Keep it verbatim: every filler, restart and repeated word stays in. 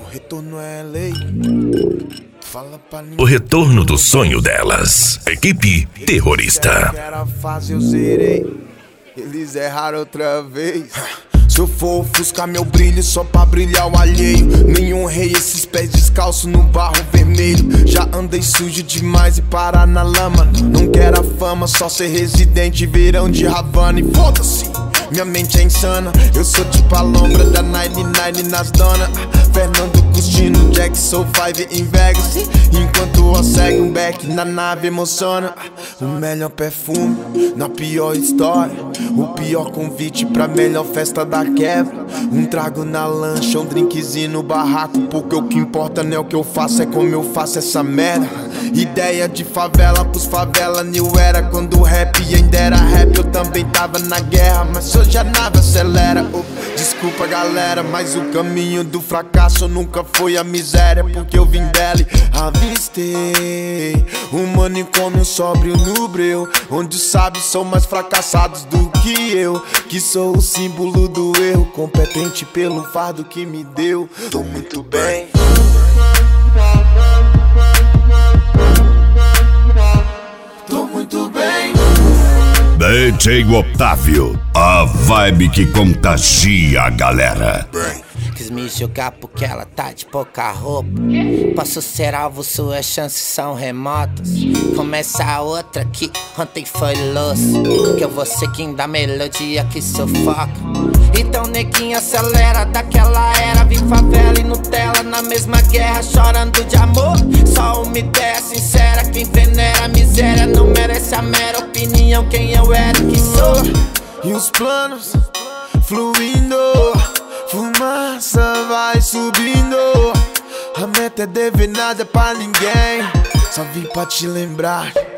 retorno é lei. O retorno do sonho delas. Equipe Terrorista. Era fácil, eu zerei. Eles erraram outra vez. Se eu for ofuscar meu brilho só pra brilhar o alheio, nenhum rei esses pés descalços no barro vermelho. Já andei sujo demais e parar na lama. Não quero a fama, só ser residente, verão de Havana. E foda-se, minha mente é insana. Eu sou tipo a lombra da noventa e nove nas dona. Fernando Custino, Jack Soul Five em Vegas. Enquanto eu segue um back na nave emociona. O melhor perfume na pior história. O pior convite pra melhor festa da quebra. Um trago na lancha, um drinkzinho no barraco. Porque o que importa não é o que eu faço, é como eu faço essa merda. Ideia de favela pros favela new era. Quando o rap ainda era rap, eu também tava na guerra. Mas hoje a nave acelera. Oh, desculpa galera, mas o caminho do fracasso nunca foi a miséria. Porque eu vim dela e avistei um manicômio sóbrio no breu, onde os sábios são mais fracassados do que eu, que sou o símbolo do erro, competente pelo fardo que me deu. Tô muito bem. Tô muito bem. D J Otávio, a vibe que contagia a galera. Quis me jogar porque ela tá de pouca roupa. Posso ser alvo, suas chances são remotas. Começa a outra que ontem foi louça. Que eu vou seguindo a melodia que sufoca. Então neguinho acelera daquela era. Vi favela e Nutella na mesma guerra, chorando de amor. Só uma ideia sincera, quem venera a miséria não merece a mera opinião. Quem eu era, que sou. E os planos fluindo, fumaça vai subindo. A meta é dever nada pra ninguém. Só vim pra te lembrar